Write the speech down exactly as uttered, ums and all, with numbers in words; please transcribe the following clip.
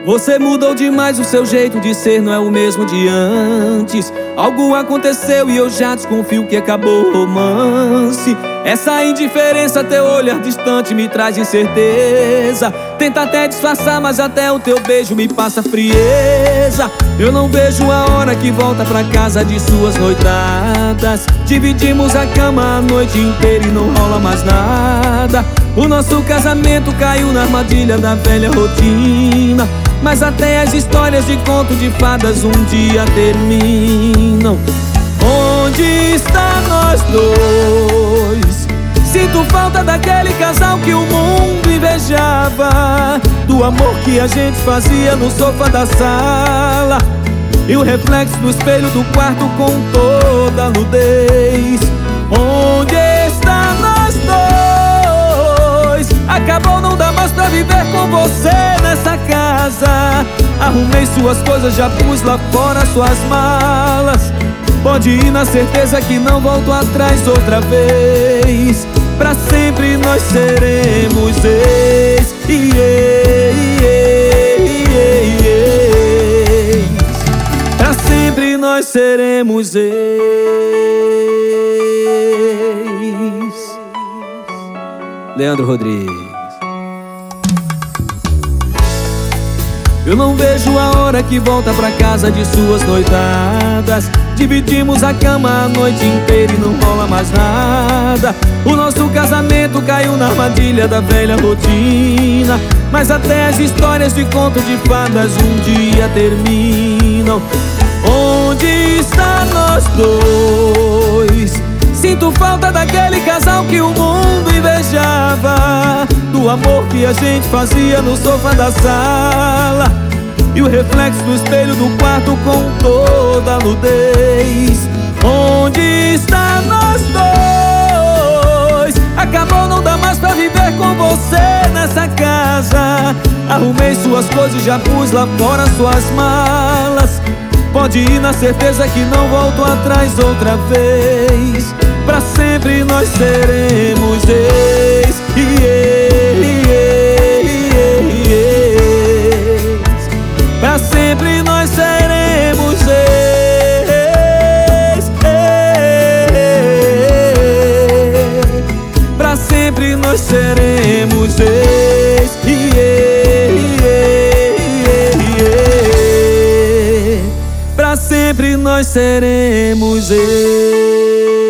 Você mudou demais, o seu jeito de ser não é o mesmo de antes. Algo aconteceu e eu já desconfio que acabou o romance. Essa indiferença, teu olhar distante me traz incerteza. Tenta até disfarçar, mas até o teu beijo me passa frieza. Eu não vejo a hora que volta pra casa de suas noitadas. Dividimos a cama a noite inteira e não rola mais nada. O nosso casamento caiu na armadilha da velha rotina. Mas até as histórias de conto de fadas um dia terminam. Onde está nós dois? Sinto falta daquele casal que o mundo invejava, do amor que a gente fazia no sofá da sala e o reflexo no espelho do quarto com toda a nudez. Onde está nós dois? Acabou, não dá mais pra viver com você nessa casa. Arrumei suas coisas, já pus lá fora suas malas. Pode ir na certeza que não volto atrás outra vez. Pra sempre nós seremos ex, yeah, yeah, yeah, yeah. Pra sempre nós seremos ex. Leandro Rodrigues. Eu não vejo a hora que volta pra casa de suas noitadas. Dividimos a cama a noite inteira e não rola mais nada. O nosso casamento caiu na armadilha da velha rotina. Mas até as histórias de conto de fadas um dia terminam. Onde está nós dois? Sinto falta daquele casal que o mundo invejava, do amor que a gente fazia no sofá da sala e o reflexo do espelho do quarto com toda a nudez. Onde está nós dois? Acabou, não dá mais pra viver com você nessa casa. Arrumei suas coisas e já pus lá fora suas malas. Pode ir na certeza que não volto atrás outra vez. Pra sempre nós seremos ex, yeah, yeah, yeah, yeah. Pra sempre nós seremos ex, pra sempre nós seremos ex, yeah, yeah, yeah. Pra sempre nós seremos ex.